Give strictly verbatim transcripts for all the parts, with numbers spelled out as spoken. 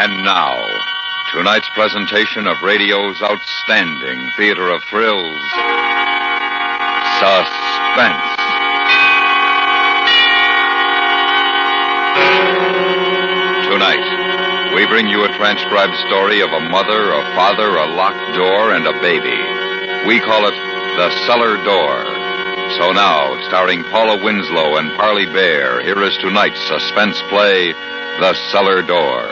And now, tonight's presentation of radio's outstanding theater of thrills, Suspense. Tonight, we bring you a transcribed story of a mother, a father, a locked door, and a baby. We call it The Cellar Door. So now, starring Paula Winslow and Parley Bear, here is tonight's suspense play, The Cellar Door.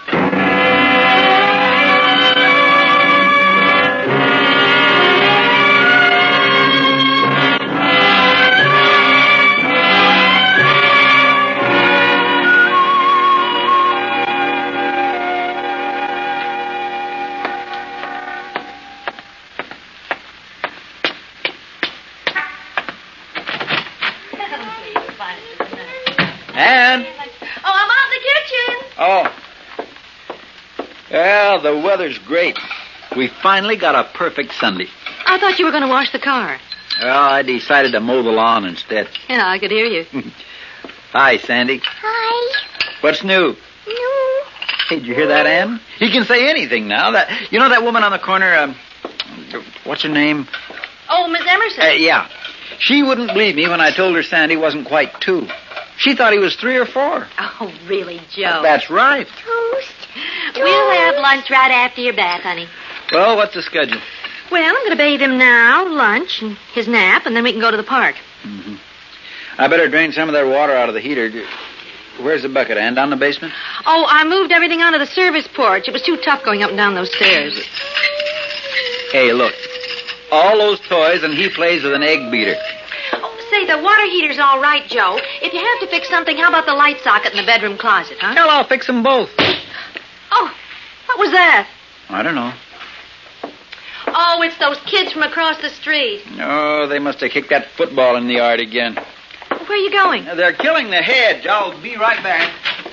Ann? Oh, I'm out in the kitchen. Oh. Well, the weather's great. We finally got a perfect Sunday. I thought you were going to wash the car. Well, I decided to mow the lawn instead. Yeah, I could hear you. Hi, Sandy. Hi. What's new? No. Hey, did you hear that, Ann? He can say anything now. That You know that woman on the corner, um, what's her name? Oh, Miss Emerson. Uh, yeah. She wouldn't believe me when I told her Sandy wasn't quite two. She thought he was three or four. Oh, really, Joe? That's right. Toast. We'll have lunch right after your bath, honey. Well, what's the schedule? Well, I'm going to bathe him now, lunch, and his nap, and then we can go to the park. Mm-hmm. I better drain some of that water out of the heater. Where's the bucket, Ann? Down in the basement? Oh, I moved everything onto the service porch. It was too tough going up and down those stairs. Hey, look. All those toys, and he plays with an egg beater. Oh, say, the water heater's all right, Joe. If you have to fix something, how about the light socket in the bedroom closet, huh? Hell, I'll fix them both. Oh, what was that? I don't know. Oh, it's those kids from across the street. Oh, they must have kicked that football in the yard again. Where are you going? They're killing the hedge. I'll be right back.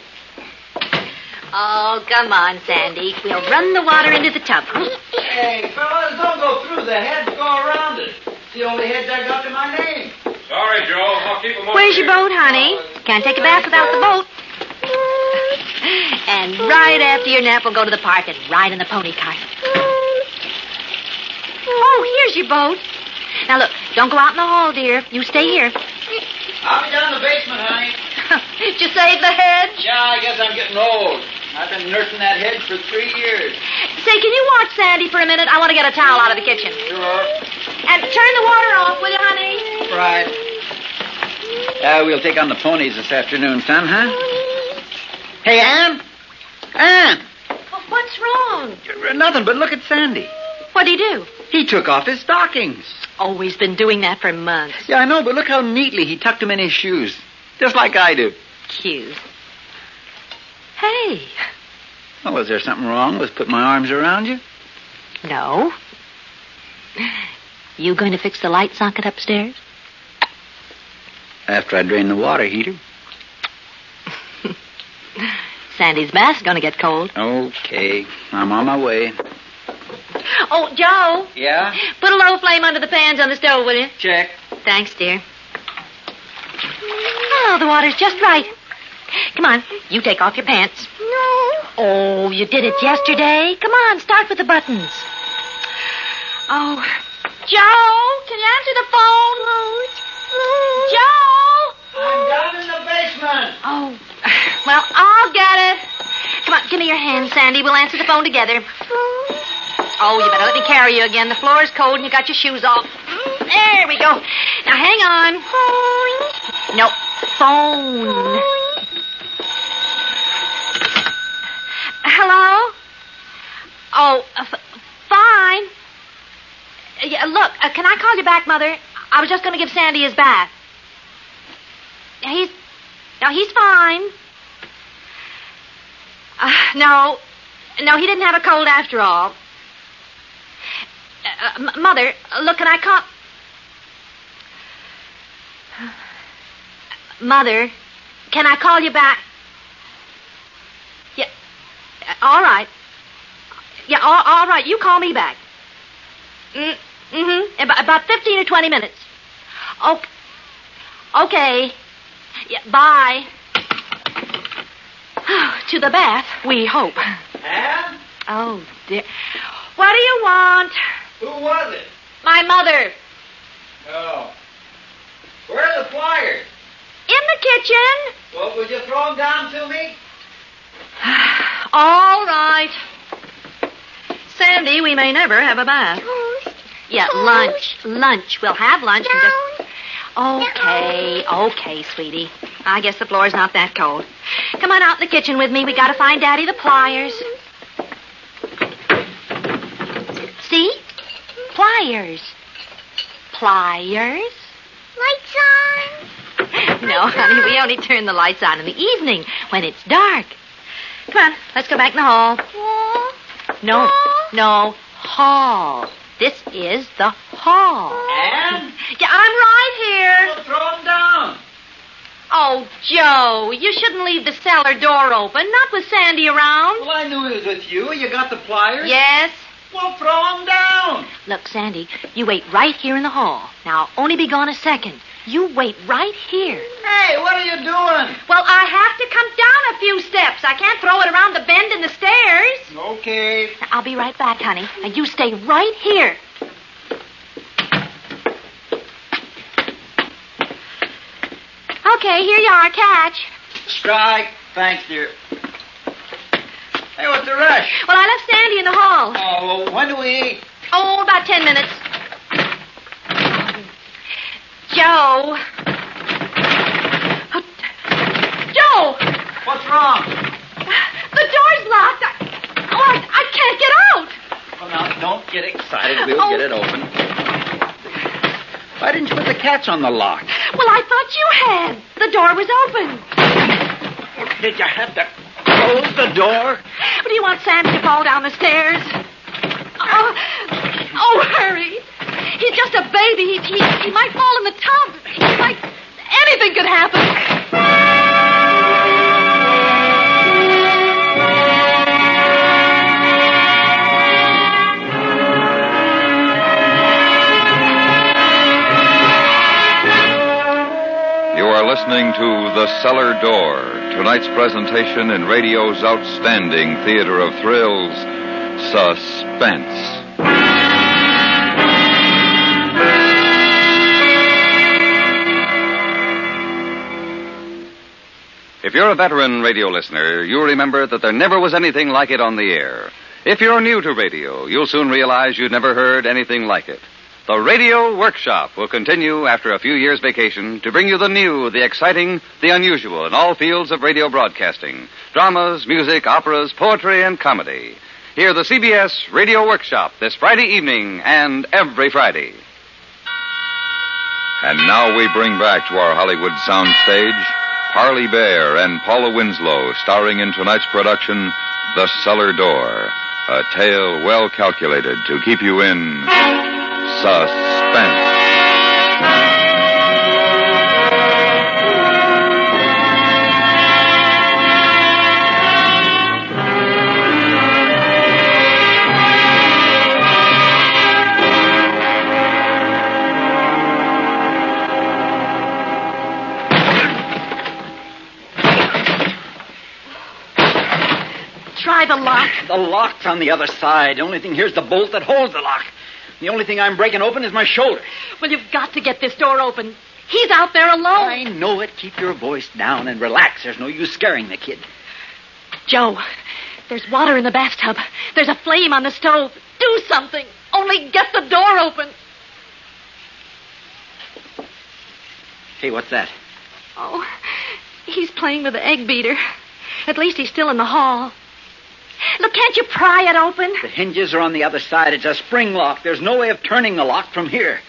Oh, come on, Sandy. We'll run the water into the tub. Hey, fellas, don't go through the hedge. Go around it. It's the only hedge I got to my name. Sorry, Joe. I'll keep them over Where's your here. boat, honey? Can't take a bath without the boat. And right after your nap, we'll go to the park and ride in the pony cart. Oh, here's your boat. Now, look, don't go out in the hall, dear. You stay here. I'll be down in the basement, honey. Did you save the hedge? Yeah, I guess I'm getting old. I've been nursing that hedge for three years. Say, can you watch Sandy for a minute? I want to get a towel out of the kitchen. Sure. And turn the water off, will you, honey? Right. Uh, we'll take on the ponies this afternoon, son, huh? Hey, Ann? Ann! Well, what's wrong? Nothing, but look at Sandy. What'd he do? He took off his stockings. Oh, he's been doing that for months. Yeah, I know, but look how neatly he tucked them in his shoes. Just like I do. Cute. Hey. Well, is there something wrong with putting my arms around you? No. You going to fix the light socket upstairs? After I drain the water heater. Sandy's bath's going to get cold. Okay. I'm on my way. Oh, Joe. Yeah? Put a low flame under the pans on the stove, will you? Check. Thanks, dear. Oh, the water's just right. Come on, you take off your pants. No. Oh, you did it yesterday. Come on, start with the buttons. Oh, Joe, can you answer the phone? Joe! I'm down in the basement. Oh, well, I'll get it. Come on, give me your hand, Sandy. We'll answer the phone together. Oh, you better let me carry you again. The floor is cold and you got your shoes off. There we go. Now, hang on. No, phone. Hello? Oh, uh, f- fine. Uh, yeah, look, uh, can I call you back, Mother? I was just going to give Sandy his bath. He's... No, he's fine. Uh, no. No, he didn't have a cold after all. Uh, m- Mother, look, can I call... Mother, can I call you back? Yeah. Uh, all right. Yeah, all, all right. You call me back. Mm, mm-hmm. About, about fifteen or twenty minutes. Okay. Okay. Yeah, bye. To the bath, we hope. Ann? Oh, dear. What do you want? Who was it? My mother. Oh. Where are the pliers? In the kitchen. Well, would you throw them down to me? All right. Sandy, we may never have a bath. Toast. Yeah, Toast. lunch. Lunch. We'll have lunch and just... Down. Okay, okay, sweetie. I guess the floor's not that cold. Come on out in the kitchen with me. We gotta find Daddy the pliers. See? Pliers. Pliers? Lights on. No, honey, we only turn the lights on in the evening when it's dark. Come on, let's go back in the hall. Wall. No, Hall? no, hall. This is the hall. Ann? Yeah, I'm right here. Well, throw them down. Oh, Joe, you shouldn't leave the cellar door open, not with Sandy around. Well, I knew he was with you. You got the pliers? Yes. Well, throw them down. Look, Sandy, you wait right here in the hall. Now, I'll only be gone a second. You wait right here. Hey, what are you doing? Well, I have to come down a few steps. I can't throw it around the bend in the stairs. Okay. Now, I'll be right back, honey. Now, you stay right here. Okay, here you are. Catch. Strike. Thanks, dear. Hey, what's the rush? Well, I left Sandy in the hall. Oh, well, when do we eat? Oh, about ten minutes. Joe. Oh, Joe! What's wrong? The door's locked. I, oh, I, I can't get out. Well, now, don't get excited. We'll Oh. get it open. Why didn't you put the catch on the lock? Well, I thought you had. The door was open. Did you have to close the door? What do you want Sandy to fall down the stairs? Oh, oh, hurry. He's just a baby. He, he, he might fall in the tub. He might... Anything could happen. You are listening to The Cellar Door, tonight's presentation in radio's outstanding theater of thrills, Suspense. If you're a veteran radio listener, you'll remember that there never was anything like it on the air. If you're new to radio, you'll soon realize you'd never heard anything like it. The Radio Workshop will continue after a few years' vacation to bring you the new, the exciting, the unusual in all fields of radio broadcasting. Dramas, music, operas, poetry, and comedy. Hear the C B S Radio Workshop this Friday evening and every Friday. And now we bring back to our Hollywood soundstage Parley Bear and Paula Winslow, starring in tonight's production, The Cellar Door, a tale well calculated to keep you in suspense. Try the lock. The lock's on the other side. The only thing here's the bolt that holds the lock. The only thing I'm breaking open is my shoulder. Well, you've got to get this door open. He's out there alone. I know it. Keep your voice down and relax. There's no use scaring the kid. Joe, there's water in the bathtub. There's a flame on the stove. Do something. Only get the door open. Hey, what's that? Oh, he's playing with the egg beater. At least he's still in the hall. Look, can't you pry it open? The hinges are on the other side. It's a spring lock. There's no way of turning the lock from here.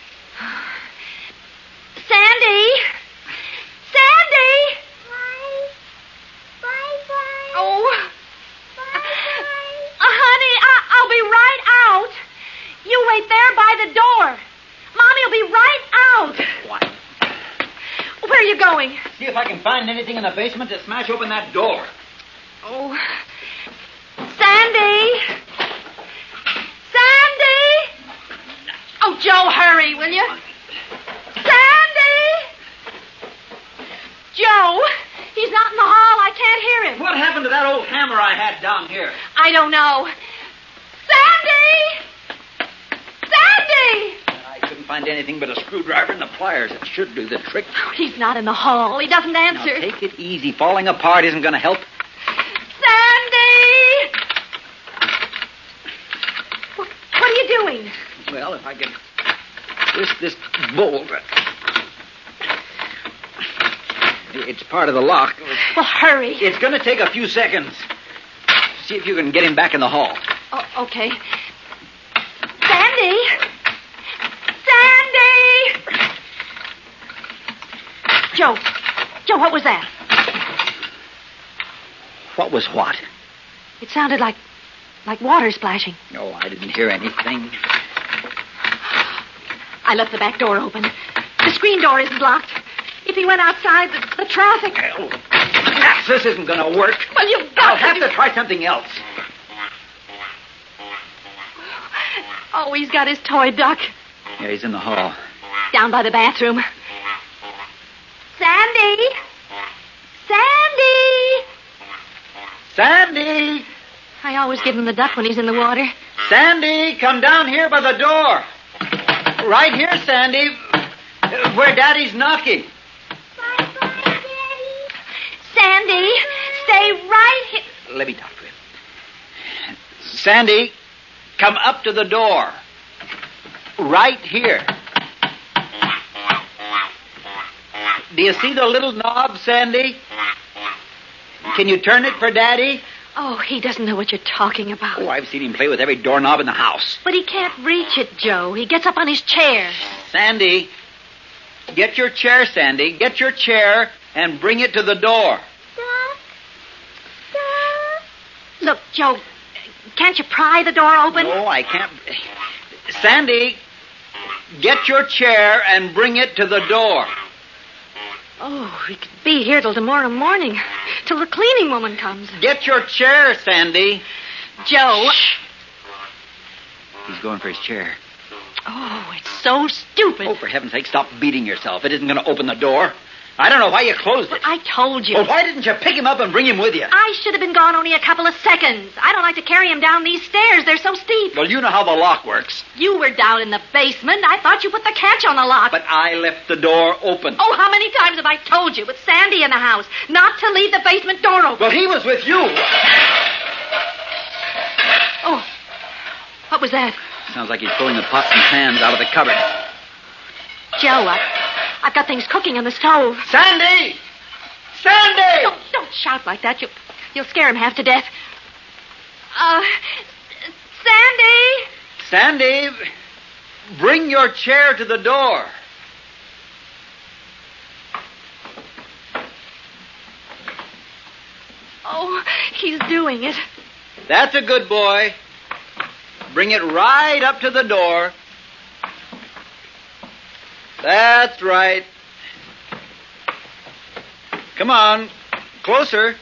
Sandy! Sandy! Bye. Bye-bye. Oh, Bye. uh, honey, I- I'll be right out. You wait there by the door. Mommy will be right out. What? Where are you going? See if I can find anything in the basement to smash open that door. Oh, Sandy! Sandy! Oh, Joe, hurry, will you? Sandy! Joe, he's not in the hall. I can't hear him. What happened to that old hammer I had down here? I don't know. Sandy! Sandy! I couldn't find anything but a screwdriver and the pliers. It should do the trick. Oh, he's not in the hall. He doesn't Now, answer. take it easy. Falling apart isn't going to help. Sandy! What, what are you doing? Well, if I can twist this bolt. It's part of the lock. Well, hurry. It's going to take a few seconds. See if you can get him back in the hall. Oh, okay. Sandy! Sandy! Joe. Joe, what was that? What was what? It sounded like like water splashing. No, I didn't hear anything. I left the back door open. The screen door isn't locked. If he went outside, the, the traffic... Oh, this isn't going to work. Well, you've got I'll have to... to try something else. Oh, he's got his toy duck. Yeah, he's in the hall. Down by the bathroom. Sandy! Sandy! Sandy! I always give him the duck when he's in the water. Sandy, come down here by the door. Right here, Sandy, uh, where Daddy's knocking. Bye-bye, Daddy. Sandy, stay right here. Let me talk to him. Sandy, come up to the door. Right here. Do you see the little knob, Sandy? Can you turn it for Daddy? Oh, he doesn't know what you're talking about. Oh, I've seen him play with every doorknob in the house. But he can't reach it, Joe. He gets up on his chair. Sandy, get your chair, Sandy. Get your chair and bring it to the door. Duck. Duck. Look, Joe, can't you pry the door open? No, I can't. Sandy, get your chair and bring it to the door. Oh, he could be here till tomorrow morning, till the cleaning woman comes. Get your chair, Sandy. Joe. He's going for his chair. Oh, it's so stupid. Oh, for heaven's sake, stop beating yourself. It isn't going to open the door. I don't know why you closed it. I told you. Well, why didn't you pick him up and bring him with you? I should have been gone only a couple of seconds. I don't like to carry him down these stairs. They're so steep. Well, you know how the lock works. You were down in the basement. I thought you put the catch on the lock. But I left the door open. Oh, how many times have I told you, with Sandy in the house, not to leave the basement door open? Well, he was with you. Oh, what was that? Sounds like he's pulling the pots and pans out of the cupboard. Joe, I, I've got things cooking on the stove. Sandy! Sandy! Don't, don't shout like that. You'll, you'll scare him half to death. Uh, Sandy! Sandy, bring your chair to the door. Oh, he's doing it. That's a good boy. Bring it right up to the door. That's right. Come on, closer.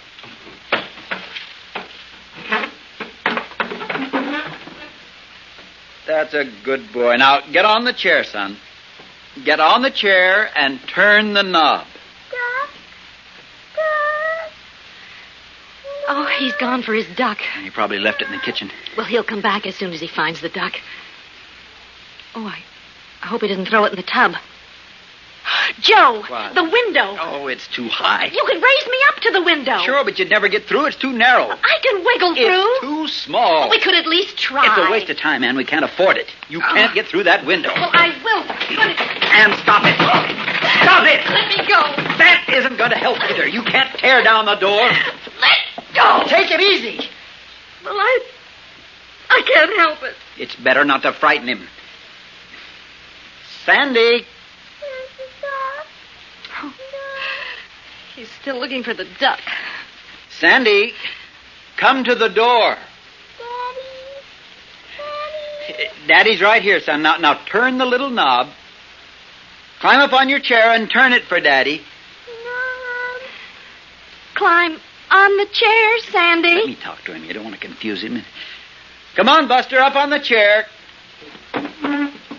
That's a good boy. Now, get on the chair, son. Get on the chair and turn the knob. Duck. Duck. Oh, he's gone for his duck. He probably left it in the kitchen. Well, he'll come back as soon as he finds the duck. Oh, I, I hope he doesn't throw it in the tub. Joe, What? the window. Oh, it's too high. You can raise me up to the window. Sure, but you'd never get through. It's too narrow. I can wiggle It's through. too small. We could at least try. It's a waste of time, Ann. We can't afford it. You can't get through that window. Well, I will. But Ann, stop it. Stop it. let me go. That isn't going to help either. You can't tear down the door. Let go. Take it easy. Well, I... I can't help it. It's better not to frighten him. Sandy. Oh, he's still looking for the duck. Sandy, come to the door. Daddy. Daddy. Daddy's right here, son. Now, now turn the little knob. Climb up on your chair and turn it for Daddy. Mom. Climb on the chair, Sandy. Let me talk to him. You don't want to confuse him. Come on, Buster, up on the chair.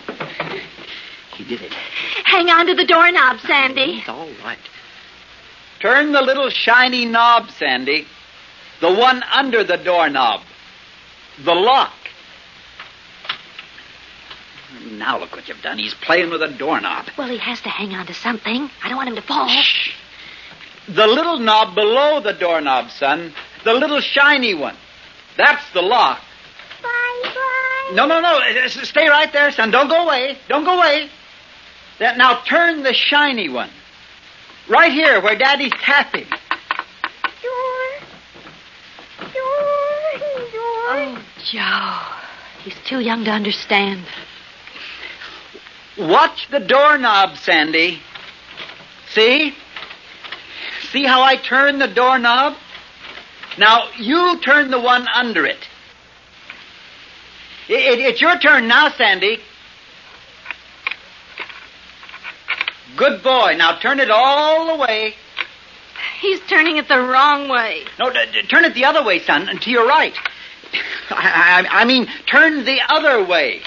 He did it. Hang on to the doorknob, Sandy. It's all right. Turn the little shiny knob, Sandy. The one under the doorknob. The lock. Now look what you've done. He's playing with a doorknob. Well, he has to hang on to something. I don't want him to fall. Shh. The little knob below the doorknob, son. The little shiny one. That's the lock. Bye-bye. No, no, no. Uh, Stay right there, son. Don't go away. Don't go away. That, now turn the shiny one. Right here where Daddy's tapping. Door. Door. Door. Oh, Joe. He's too young to understand. Watch the doorknob, Sandy. See? See how I turn the doorknob? Now, you turn the one under it. It, it. It's your turn now, Sandy. Good boy. Now turn it all the way. He's turning it the wrong way. No, d- d- turn it the other way, son, and to your right. I, I, I mean, turn the other way.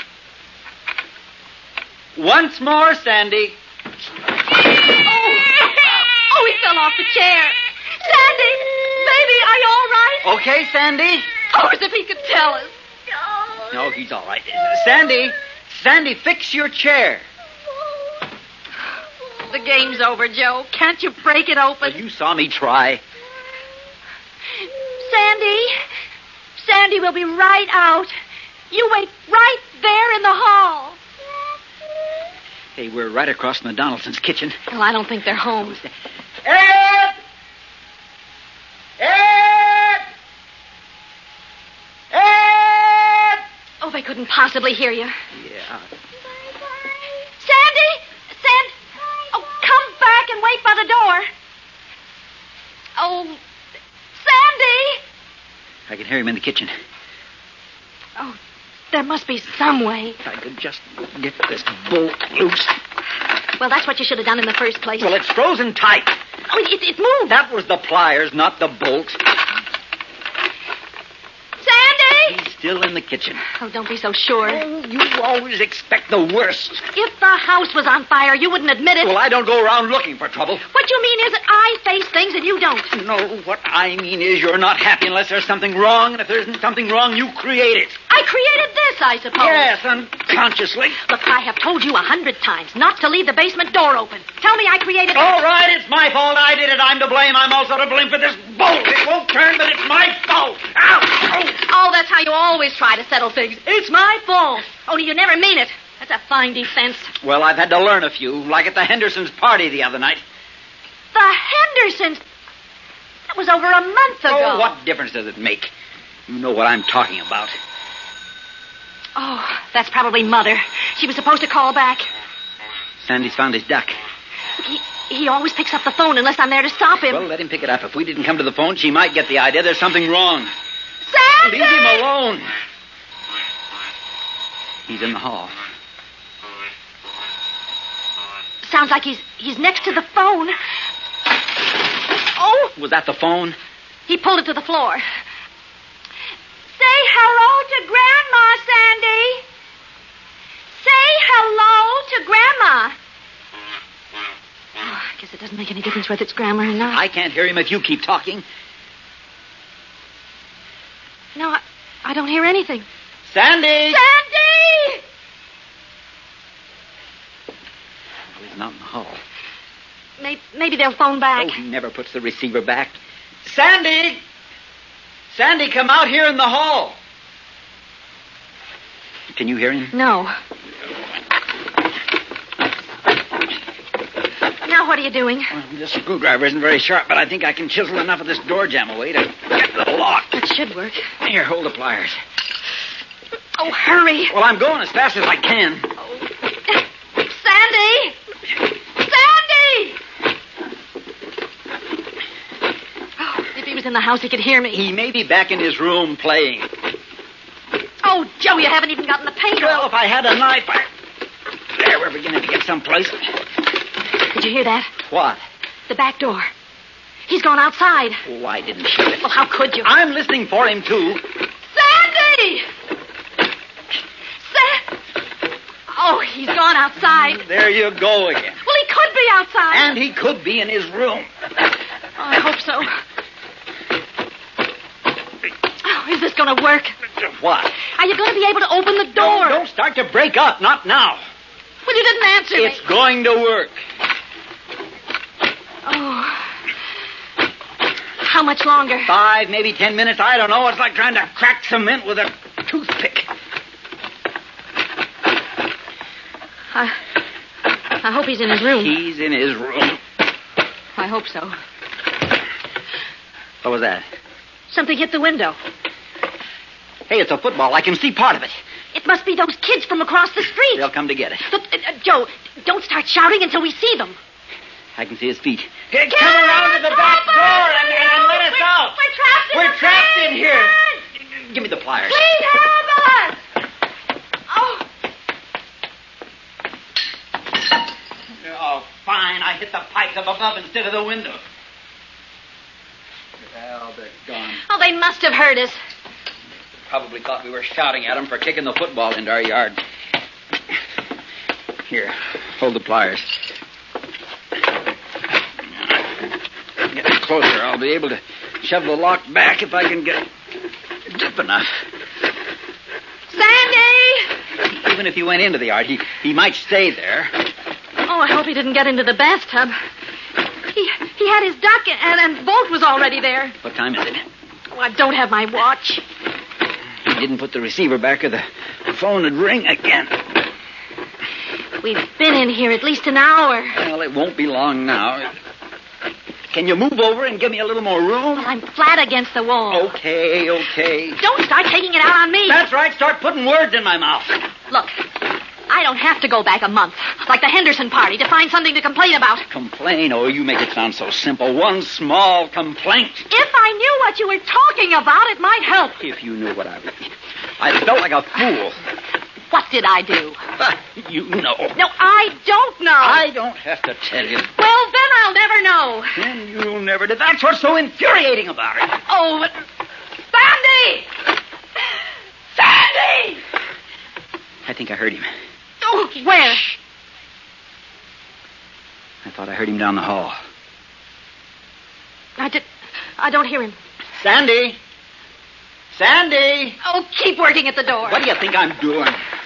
Once more, Sandy. Oh, oh, he fell off the chair. Sandy, baby, are you all right? Okay, Sandy? Oh, as if he could tell us. No, he's all right. Sandy, Sandy, fix your chair. The game's over, Joe. Can't you break it open? Well, you saw me try. Sandy, Sandy will be right out. You wait right there in the hall. Hey, we're right across from the Donaldson's kitchen. Well, I don't think they're home. Ed! Ed! Ed! Oh, they couldn't possibly hear you. Yeah. Sandy! Sandy! Oh, come back and wait by the door. Oh, Sandy! I can hear him in the kitchen. Oh, there must be some way. If I could just get this bolt loose. Well, that's what you should have done in the first place. Well, it's frozen tight. Oh, it, it moved. That was the pliers, not the bolt. Sandy! He's still in the kitchen. Oh, don't be so sure. Oh, you always expect the worst. If the house was on fire, you wouldn't admit it. Well, I don't go around looking for trouble. What you mean is that I face things and you don't. No, what I mean is you're not happy unless there's something wrong, and if there isn't something wrong, you create it. I created this, I suppose. Yes, unconsciously. Look, I have told you a hundred times not to leave the basement door open. Tell me I created it. All right, it's my fault. I did it. I'm to blame. I'm also to blame for this bolt. It won't turn, but it's my fault. Ow! Ow! Oh, that's how you always try to settle things. It's my fault. Only you never mean it. That's a fine defense. Well, I've had to learn a few, like at the Hendersons' party the other night. The Hendersons? That was over a month ago. Oh, what difference does it make? You know what I'm talking about. Oh, that's probably Mother. She was supposed to call back. Sandy's found his duck. He, he always picks up the phone unless I'm there to stop him. Well, let him pick it up. If we didn't come to the phone, she might get the idea there's something wrong. Sandy! Leave him alone. He's in the hall. Sounds like he's he's next to the phone. Oh! Was that the phone? He pulled it to the floor. Say hello to Grandma, Sandy. Say hello to Grandma. Oh, I guess it doesn't make any difference whether it's Grandma or not. I can't hear him if you keep talking. No, I, I don't hear anything. Sandy! Sandy! Oh, he's not in the hall. Maybe, maybe they'll phone back. Oh, he never puts the receiver back. Sandy! Sandy, come out here in the hall. Can you hear him? No. Now what are you doing? Well, this screwdriver isn't very sharp, but I think I can chisel enough of this door jamb away to get the lock. It should work. Here, hold the pliers. Oh, hurry. Well, I'm going as fast as I can. Sandy! Sandy! Oh, if he was in the house, he could hear me. He may be back in his room playing. Oh, Joe, you haven't even gotten the paint Well, off. if I had a knife, I... There, we're beginning to get someplace. Did you hear that? What? The back door. He's gone outside. Oh, I didn't shut it. Well, how could you? I'm listening for him, too. Sandy! Sa- oh, he's gone outside. There you go again. Well, he could be outside. And he could be in his room. I hope so. Oh, is this going to work? What? Are you going to be able to open the door? Don't, don't start to break up. Not now. Well, you didn't answer me. It's going to work. Oh. How much longer? Five, maybe ten minutes. I don't know. It's like trying to crack cement with a toothpick. I, I hope he's in his room. He's in his room. I hope so. What was that? Something hit the window. Hey, it's a football. I can see part of it. It must be those kids from across the street. They'll come to get it. Look, uh, uh, Joe, don't start shouting until we see them. I can see his feet. Get Come around to the back Help us! door and, and let us We're- out. We're trapped in We're the trapped fence. in here. Run! Give me the pliers. Please help us! Oh, Oh, fine. I hit the pipes up above instead of the window. Well, they're gone. oh, they must have heard us. Probably thought we were shouting at them for kicking the football into our yard. Here, hold the pliers. Get closer. I'll be able to shove the lock back if I can get deep enough. Sandy! Even if he went into the yard, he, he might stay there. Oh, I hope he didn't get into the bathtub. He he had his duck and, and boat was already there. What time is it? Oh, I don't have my watch. He didn't put the receiver back or the phone would ring again. We've been in here at least an hour. Well, it won't be long now. Can you move over and give me a little more room? Well, I'm flat against the wall. Okay, okay. Don't start taking it out on me. That's right. Start putting words in my mouth. Look, I don't have to go back a month, like the Henderson party, to find something to complain about. Complain? Oh, you make it sound so simple. One small complaint. If I knew what you were talking about, it might help. If you knew what I was... I felt like a fool. What did I do? But you know. No, I don't know. I don't have to tell you. Well, then I'll never know. Then you'll never do. That's what's so infuriating about it. Oh, but... Sandy! Sandy! I think I heard him. Oh, where? I thought I heard him down the hall. I did... I don't hear him. Sandy! Sandy! Oh, keep working at the door. What do you think I'm doing?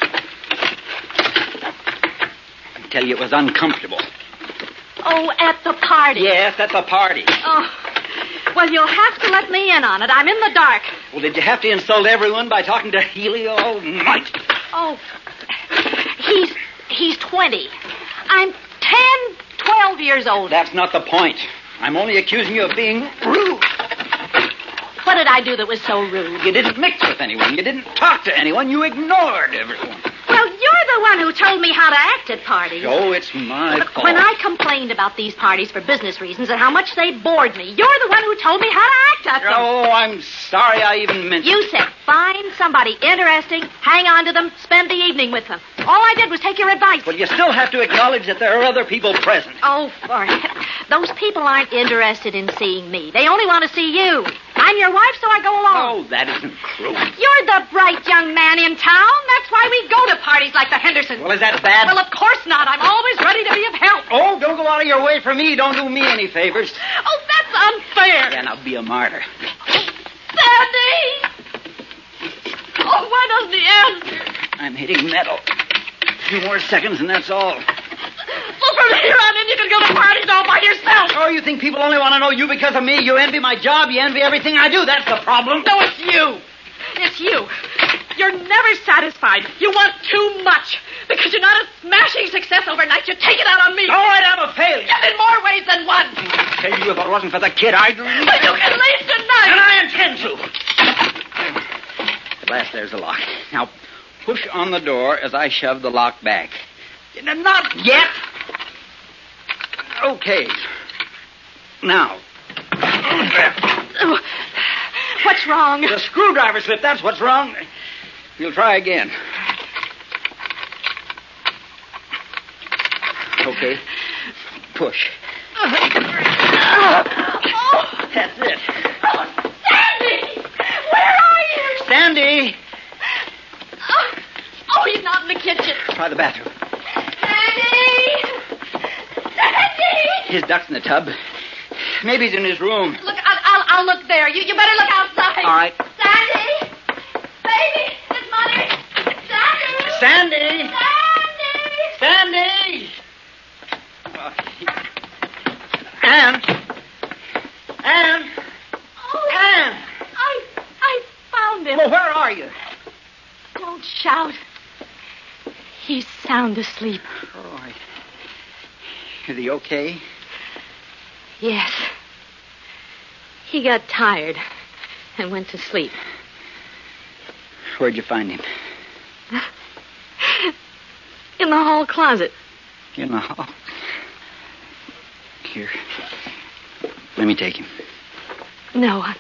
I tell you, it was uncomfortable. Oh, at the party. Yes, at the party. Oh, well, you'll have to let me in on it. I'm in the dark. Well, did you have to insult everyone by talking to Healy all night? Oh, he's he's twenty. I'm ten, twelve years old. That's not the point. I'm only accusing you of being rude. What did I do that was so rude? You didn't mix with anyone. You didn't talk to anyone. You ignored everyone. Well, you're the one who told me how to act at parties. Oh, it's my But fault. when I complained about these parties for business reasons and how much they bored me, you're the one who told me how to act at them. Oh, I'm sorry I even mentioned You said, find somebody interesting, hang on to them, spend the evening with them. All I did was take your advice. Well, you still have to acknowledge that there are other people present. Oh, for those people aren't interested in seeing me. They only want to see you. I'm your wife, so I go along. Oh, that isn't true. You're the bright young man in town. That's why we go to parties like the Hendersons. Well, is that bad? Well, of course not. I'm always ready to be of help. Oh, don't go out of your way for me. Don't do me any favors. Oh, that's unfair. Then I'll be a martyr. Sandy! Oh, why doesn't he answer? I'm hitting metal. A few more seconds and that's all. Well, from here on in, you can go to parties all by yourself. Oh, you think people only want to know you because of me? You envy my job. You envy everything I do. That's the problem. No, it's you. It's you. You're never satisfied. You want too much. Because you're not a smashing success overnight, you take it out on me. All right, I'm a failure. Yes, in more ways than one. I tell you, if it wasn't for the kid, I'd... But you can leave tonight. And I intend to. At last, there's the lock. Now, push on the door as I shove the lock back. Not yet. Okay. Now. Oh, what's wrong? The screwdriver slipped. That's what's wrong. We'll try again. Okay. Push. Oh. That's it. Oh, Sandy! Where are you? Sandy! Oh, oh, he's not in the kitchen. Try the bathroom. Sandy! Sandy! His duck's in the tub. Maybe he's in his room. Look, I'll, I'll, I'll look there. You, you better look outside. All right. Sandy! Baby! It's Mother! Sandy! Sandy! Sandy! Sandy! Uh, Anne! Anne! Oh, Anne! I, I found him. Well, where are you? Don't shout. He's sound asleep. Oh, I... Is he okay? Yes. He got tired and went to sleep. Where'd you find him? In the hall closet. In the hall. Here. Let me take him. No. I-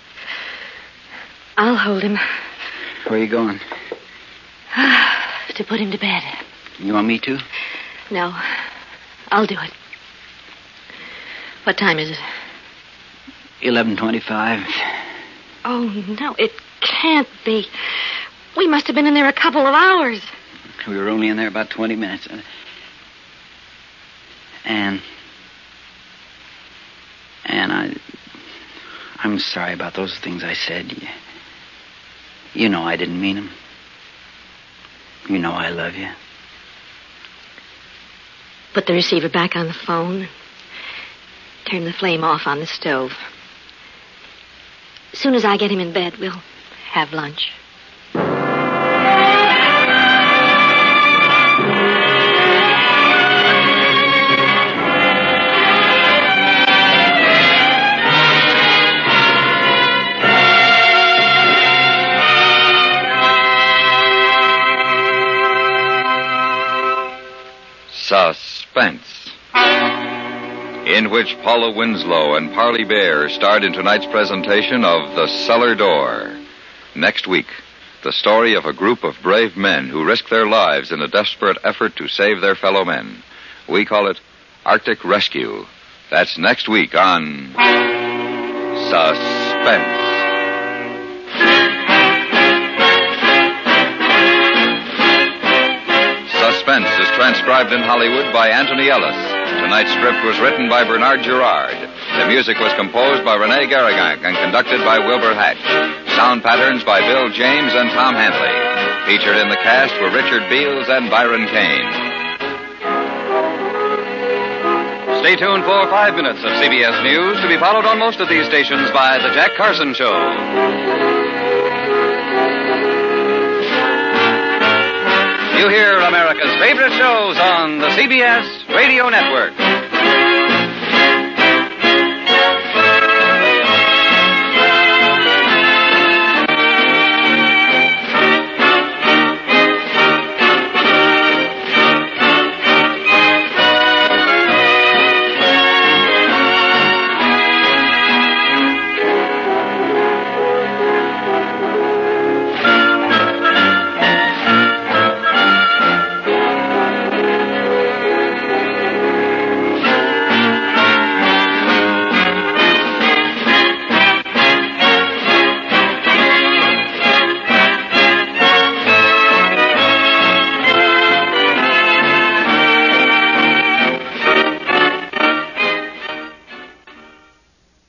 I'll hold him. Where are you going? To put him to bed. You want me to? No. I'll do it. What time is it? eleven twenty-five. Oh, no, it can't be. We must have been in there a couple of hours. We were only in there about twenty minutes. Anne. Anne, I... I'm sorry about those things I said. You, you know I didn't mean them. You know I love you. Put the receiver back on the phone. Turn the flame off on the stove. As soon as I get him in bed, we'll have lunch. Suspense, in which Paula Winslow and Parley Bear starred in tonight's presentation of The Cellar Door. Next week, the story of a group of brave men who risk their lives in a desperate effort to save their fellow men. We call it Arctic Rescue. That's next week on Suspense. Suspense is transcribed in Hollywood by Anthony Ellis. Tonight's script was written by Bernard Gerard. The music was composed by Rene Garrigan and conducted by Wilbur Hatch. Sound patterns by Bill James and Tom Handley. Featured in the cast were Richard Beals and Byron Kane. Stay tuned for five minutes of C B S News, to be followed on most of these stations by The Jack Carson Show. You hear America's favorite shows on the C B S Radio Network.